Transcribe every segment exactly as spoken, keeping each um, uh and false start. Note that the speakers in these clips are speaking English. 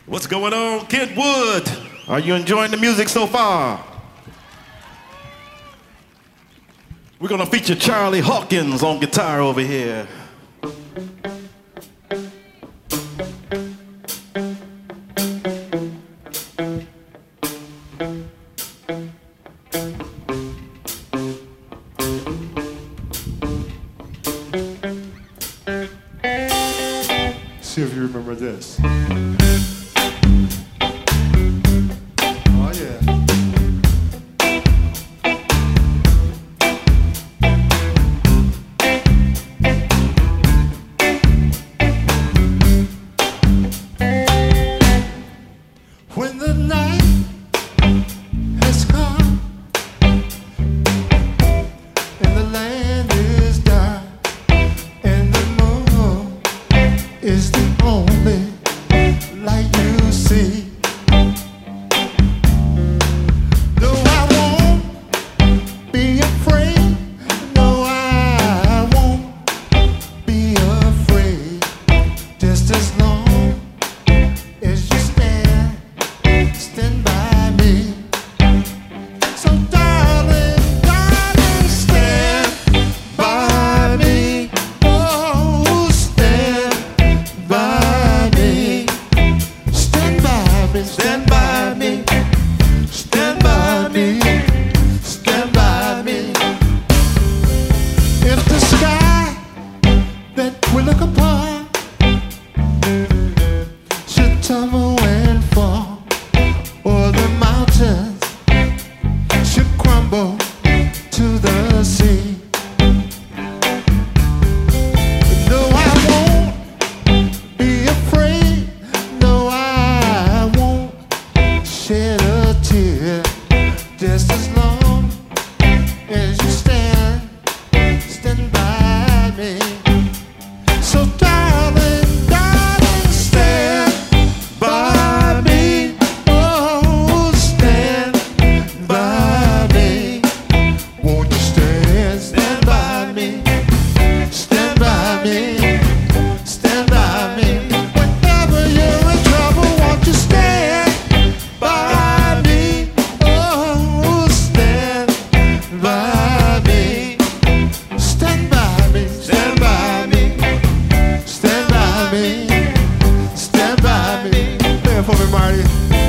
What's going on, Kentwood? Are you enjoying the music so far? We're gonna feature Charlie Hawkins on guitar over here. See if you remember this. When the night has come and the land is dark and the moon is the only light you see, though I won't be afraid, no I won't be afraid, just as long as you stand stand by me. So darling, darling, stand by me. Oh, stand by me. Stand by me, stand by me. Stand by me, stand by me. If the sky that we look upon should tumble and fall, or the mountains should crumble to the sea, no, I won't be afraid, no, I won't shed a tear, just as long as you stand, stand by me. So darling, darling, stand by me. Oh, stand by me. Won't you stand, stand by me. Stand by me. Stand by me. Whenever you're in trouble, won't you stand by me. Oh, stand by me. Stand by me. Stand by me. Stand by me. Stand by me. Play it for me, Marty.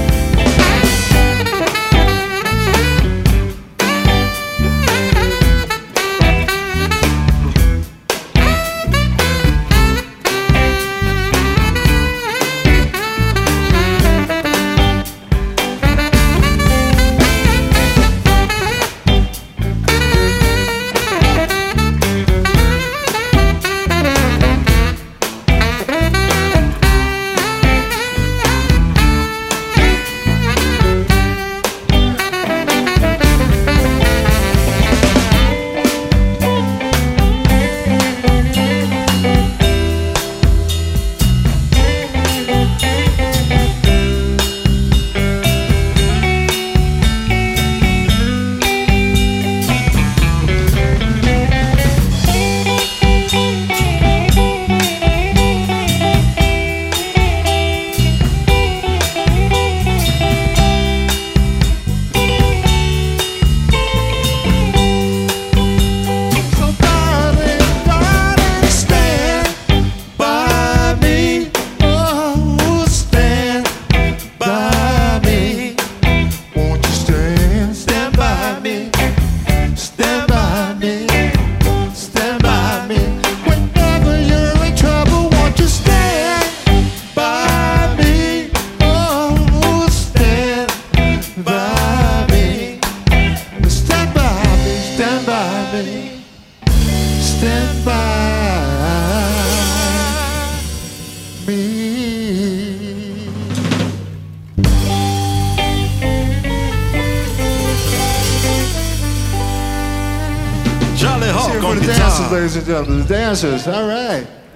So darling, darling, stand by me. Oh, stand by me. Won't you stand, stand by me. Stand by me. Stand by me. Whenever you're in trouble, won't you stand by me. Oh, stand by me. Stand by me. Stand by me. Stand by me. Charlie Hawk Here for on the dancers, guitar. ladies and gentlemen, the dancers. All right.